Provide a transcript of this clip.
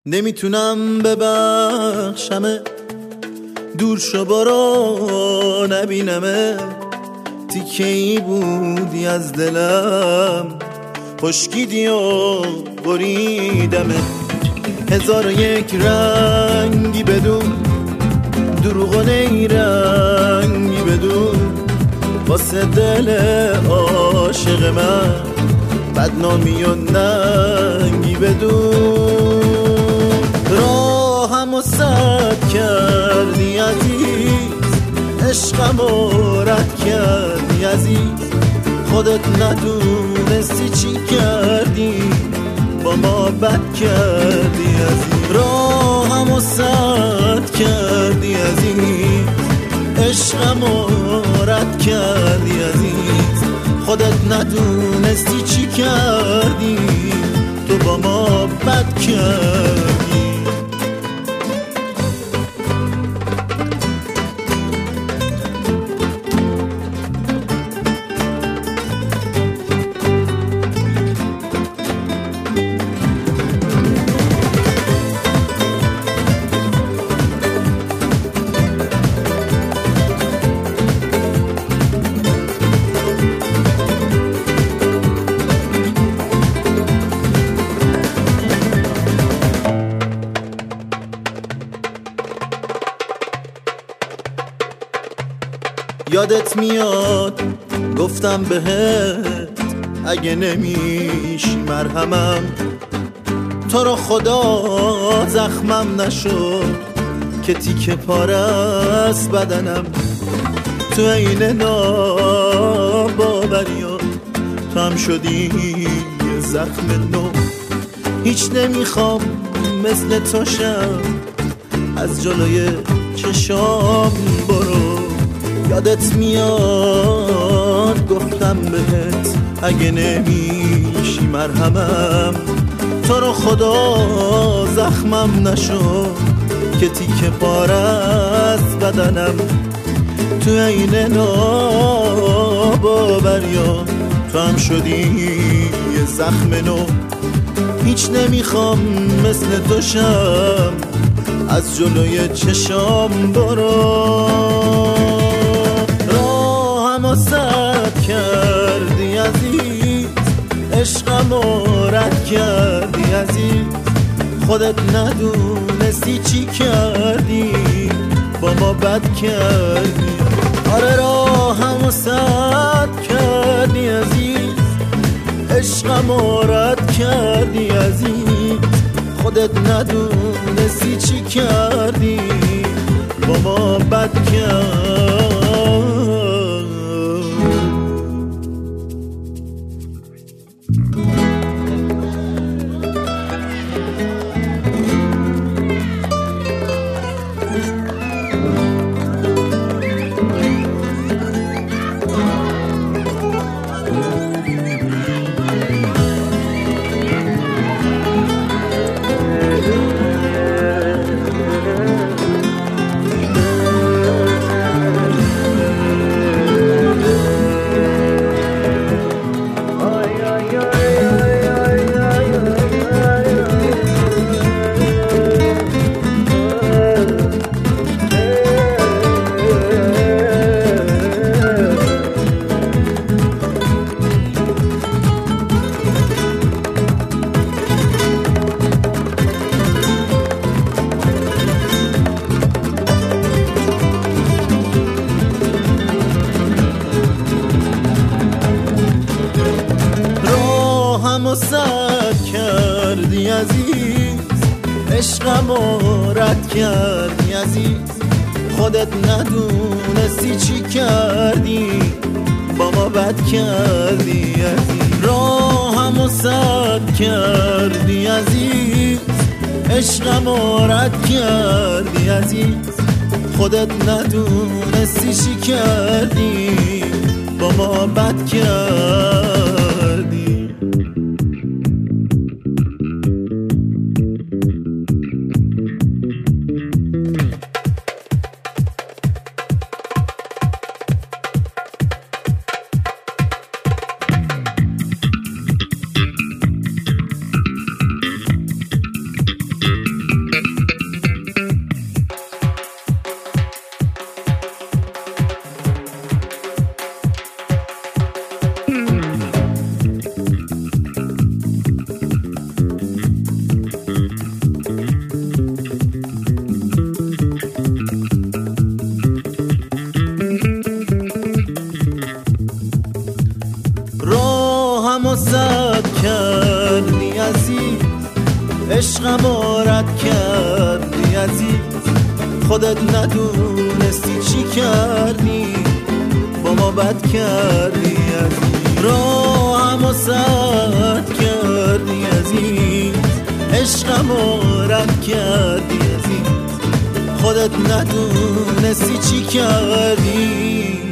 نمیتونم ببخشمه، دور شو برو نبینمه. تیکه ای بودی از دلم، خشکیدی و بریدمه. 1001 رنگی بدون، دروغ و نیرنگی بدون، واسه دل عاشق من بدنامی و ننگی بدون. راهمو سد کردی عزیز، عشقمو رد کردی عزیز. خودت ندونستی چی کردی، با ما بد کردی عزیز. راهمو سد کردی عزیز، عشقمو رد کردی عزیز. خودت ندونستی چی کردی، تو با ما بد کردی. یادت میاد گفتم بهت اگه نمیشی مرهمم، تو رو خدا زخمم نشد که تیکه پاره از بدنم. تو عین ناباوریا تو هم شدی یه زخم نو. هیچ نمیخوام مثل تو شم، از جلوی چشام برو. یادت میاد گفتم بهت اگه نمیشی مرهمم، تو رو خدا زخمم نشد که تیکه پاره از بدنم. تو عین ناباوریا تو هم شدی یه زخم نو. هیچ نمیخوام مثل تو شم، از جلوی چشام برو. سد کردی عزیز، عشقمو رد کردی عزیز. خودت ندونستی چی کردی، با ما بد کردی. آره راهمو سد کردی عزیز، عشقمو رد کردی عزیز. خودت ندونستی چی کردی، با ما بد کردی. سد کردی عزیز، عشقمو رد کردی عزیز. خودت ندونستی چی کردی، با ما بد کردی عزیز. راهمو سد کردی عزیز، عشقمو رد کردی عزیز. خودت ندونستی چی کردی، با ما بد کردی. عشقم رد کردی عزیز، خودت ندونستی چی کردی، با ما بد کردی عزیز. راهمو سد کردی عزیز، عشقم رد کردی عزیز، خودت ندونستی چی کردی.